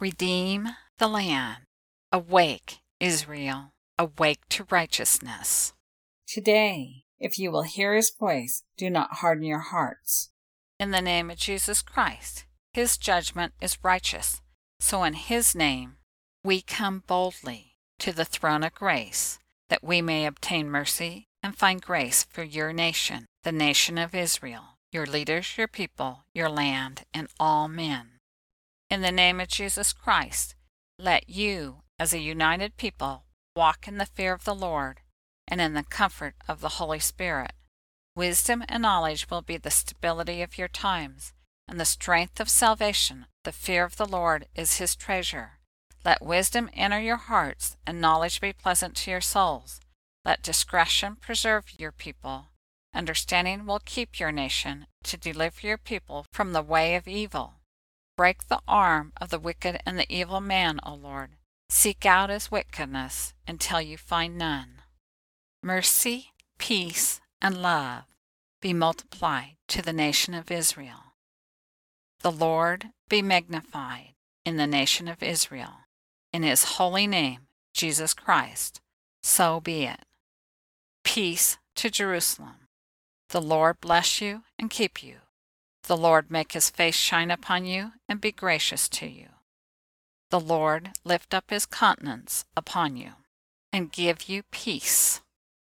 Redeem the land. Awake, Israel. Awake to righteousness. Today, if you will hear his voice, do not harden your hearts. In the name of Jesus Christ, his judgment is righteous. So in his name, we come boldly to the throne of grace, that we may obtain mercy and find grace for your nation, the nation of Israel, your leaders, your people, your land, and all men. In the name of Jesus Christ, let you, as a united people, walk in the fear of the Lord and in the comfort of the Holy Spirit. Wisdom and knowledge will be the stability of your times, and the strength of salvation. The fear of the Lord is his treasure. Let wisdom enter your hearts, and knowledge be pleasant to your souls. Let discretion preserve your people. Understanding will keep your nation, to deliver your people from the way of evil. Break the arm of the wicked and the evil man, O Lord. Seek out his wickedness until you find none. Mercy, peace, and love be multiplied to the nation of Israel. The Lord be magnified in the nation of Israel. In his holy name, Jesus Christ, so be it. Peace to Jerusalem. The Lord bless you and keep you. The Lord make his face shine upon you and be gracious to you. The Lord lift up his countenance upon you and give you peace.